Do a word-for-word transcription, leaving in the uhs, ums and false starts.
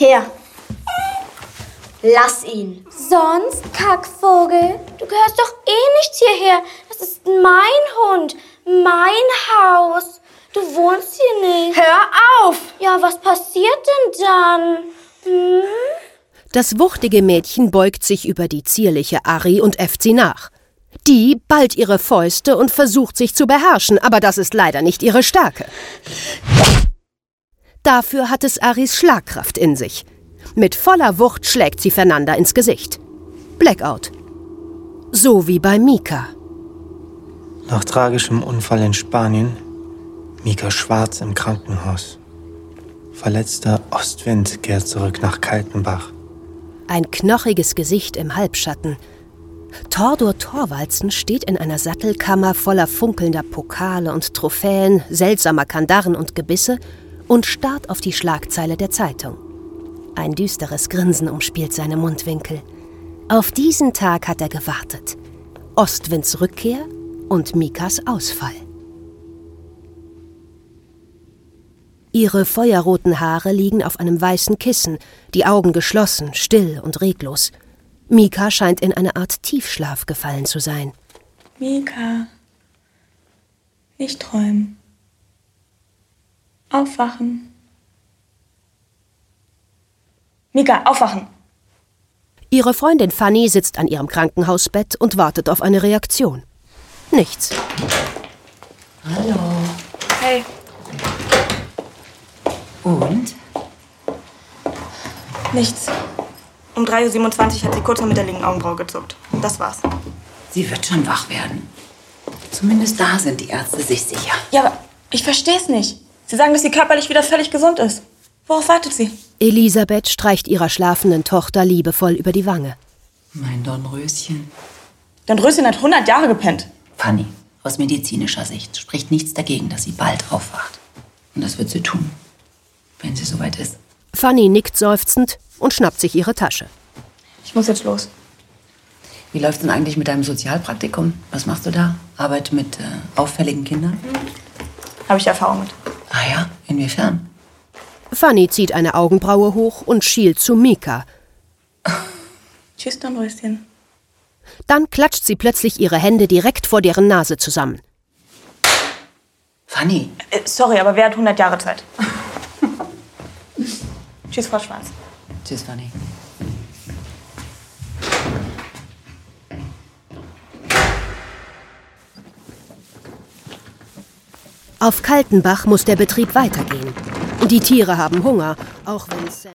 Her. Lass ihn. Sonst, Kackvogel? Du gehörst doch eh nicht hierher. Das ist mein Hund, mein Haus. Du wohnst hier nicht. Hör auf! Ja, was passiert denn dann? Hm? Das wuchtige Mädchen beugt sich über die zierliche Ari und äfft sie nach. Die ballt ihre Fäuste und versucht sich zu beherrschen, aber das ist leider nicht ihre Stärke. Dafür hat es Aris Schlagkraft in sich. Mit voller Wucht schlägt sie Fernanda ins Gesicht. Blackout. So wie bei Mika. Nach tragischem Unfall in Spanien, Mika Schwarz im Krankenhaus. Verletzter Ostwind kehrt zurück nach Kaltenbach. Ein knochiges Gesicht im Halbschatten. Tordor Thorvaldsen steht in einer Sattelkammer voller funkelnder Pokale und Trophäen, seltsamer Kandaren und Gebisse und starrt auf die Schlagzeile der Zeitung. Ein düsteres Grinsen umspielt seine Mundwinkel. Auf diesen Tag hat er gewartet. Ostwinds Rückkehr und Mikas Ausfall. Ihre feuerroten Haare liegen auf einem weißen Kissen, die Augen geschlossen, still und reglos. Mika scheint in eine Art Tiefschlaf gefallen zu sein. Mika, nicht träumen. Aufwachen. Mika, aufwachen! Ihre Freundin Fanny sitzt an ihrem Krankenhausbett und wartet auf eine Reaktion. Nichts. Hallo. Hey. Und? Nichts. Um drei Uhr siebenundzwanzig hat sie kurz mal mit der linken Augenbraue gezuckt. Das war's. Sie wird schon wach werden. Zumindest da sind die Ärzte sich sicher. Ja, aber ich versteh's nicht. Sie sagen, dass sie körperlich wieder völlig gesund ist. Worauf wartet sie? Elisabeth streicht ihrer schlafenden Tochter liebevoll über die Wange. Mein Dornröschen. Dornröschen hat hundert Jahre gepennt. Fanny, aus medizinischer Sicht spricht nichts dagegen, dass sie bald aufwacht. Und das wird sie tun, wenn sie soweit ist. Fanny nickt seufzend und schnappt sich ihre Tasche. Ich muss jetzt los. Wie läuft's denn eigentlich mit deinem Sozialpraktikum? Was machst du da? Arbeit mit äh, auffälligen Kindern? Habe ich Erfahrung mit. Ah ja, inwiefern? Fanny zieht eine Augenbraue hoch und schielt zu Mika. Tschüss, Dornröschen. Dann klatscht sie plötzlich ihre Hände direkt vor deren Nase zusammen. Fanny. Äh, sorry, aber wer hat hundert Jahre Zeit? Tschüss, Frau Schwarz. Tschüss, Fanny. Auf Kaltenbach muss der Betrieb weitergehen. Die Tiere haben Hunger, auch wenn